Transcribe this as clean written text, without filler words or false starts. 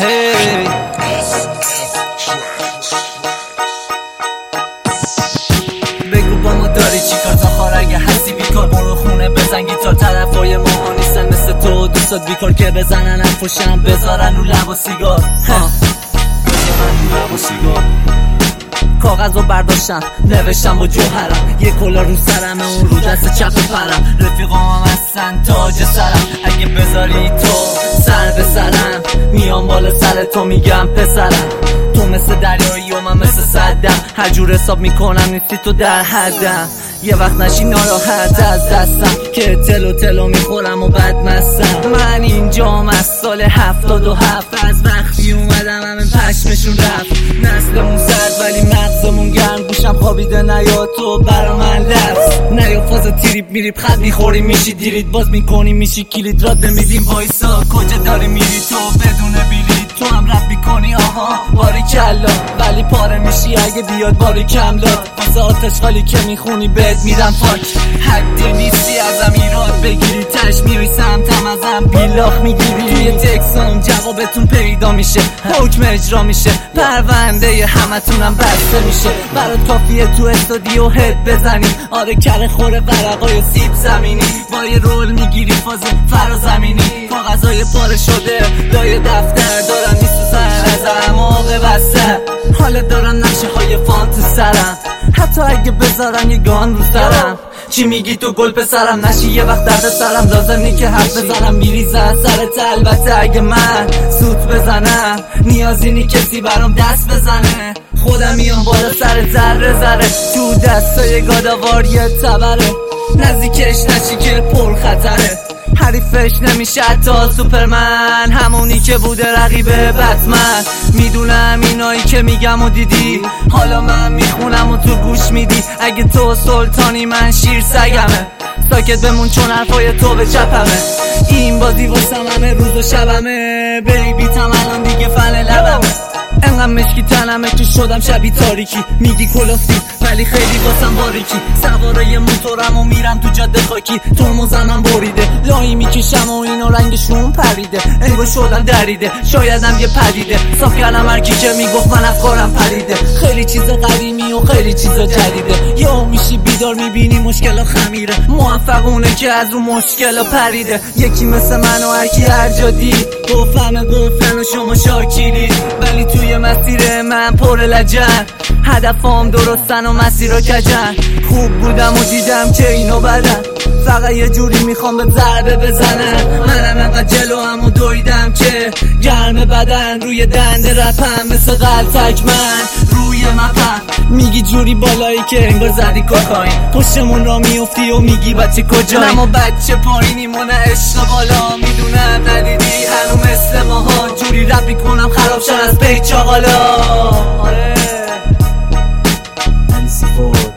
هی بگو با ما داری چی کار تا خار اگه هستی بیکار برو خونه بزن گیتار طرفای ماها نیستن مثل تو دوستات بیکار که بزنن فوشم بذارن رو لب و سیگار کاغذ رو برداشتم نوشتم با جوهرم یه کلا رو سرمه اون رو دست چپ پرم رفیقام هستن تاج سرم اگه بذاری تو سر به سرم میام بالا سر تو میگم پسرم تو مثل دریایی و من مثل صدم هر جور حساب میکنم نیستی تو در حدم یه وقت نشی ناراحت از دستم که تلو میخورم و بد مستم من اینجام از سال 77 از وقتی اومدم همه پشمشون رفت نسلمون سرد ولی مغزمون گرم گوشم خوابیده نیا تو برا من لفظ نیا فاز تریپ میریب خط میخوری میشی دیرید باز میکنی میشی کلید راد نمیدیم وایسا کجا داری میری تو بدون بلیط تو هم رپ میکنی آها باری کلا ولی پاره میشی اگه بیاد باری کملا واسه آتش خالی که میخونی بد میدم فاک حدی نیستی ازم ایراد بگیری تش میری سمتم ازم بیلاخ میگیری توی تکسام جوابتون پیدا میشه حکم اجرا میشه پرونده همتونم بسته میشه برات کافیه تو استودیو هد بزنی آره کره خوره ورقای سیب زمینی با یه رول میگیری فاز فرازمینی کاغذای پاره شده لای دفتر دارم میسوزن از اعماق بسته حالا دارم نقشه های فانت سرم حتی اگه بذارم یه گان رو سرم چی میگی تو گل پسرم نشی یه وقت درد سرم لازم نی که حرف بزنم میریزن سرت البته اگه من سوت بزنم نیازی نی کسی برام دست بزنه خودم میام بالا سر ذره تو دستای گاداوار یه تبره نزدیکش نشی که پر خطره حریفش نمیشه حتی سوپرمن همونی که بوده رقیب بتمن میدونم اینایی که میگم و دیدی حالا من میخونم و تو گوش میدی اگه تو سلطانی من شیر سگمه ساکت بمون چون حرفای تو به چپمه این بازی واسم همه روز و شبمه بیبی تم الان دیگه فن لبمه انقدر مشکی تنمه که شدم شبی تاریکی میگی کلافتی ولی خیلی واسم باریکی سوارای موتورم و میرم تو جاده خاکی ترمزم بریده لایی میکشم و اینا رنگشون پریده انگار شدم دریده شایدم یه پدیده صاف کردم هرکی که میگفت من افکارم پریده خیلی چیزا قدیمی و خیلی چیزا جدیده یا میشی بیدار میبینی مشکلا خمیره موفقونه که از اون مشکلا پریده یکی مثل من و هرکی هر جا دید گفتن و شما شاکیری ولی توی مسیر من پر لجن هدفام درستن و مسیر کجن خوب بودم و دیدم که اینو بدن فقط یه جوری میخوام به ضربه بزنن منم انقدر جلوام و دویدم که گرم بدن روی دنده رپم مثل غلطک من روی مپم میگی جوری بالایی که انگار زدی کوکائین پشتمون را میفتی و میگی بچه کجایی اما بچه پایینیم و نه عشق بالا میدونم ندیدی هنو مثل ماها جوری رپ میکنم خراب شن از پی چاقالا آره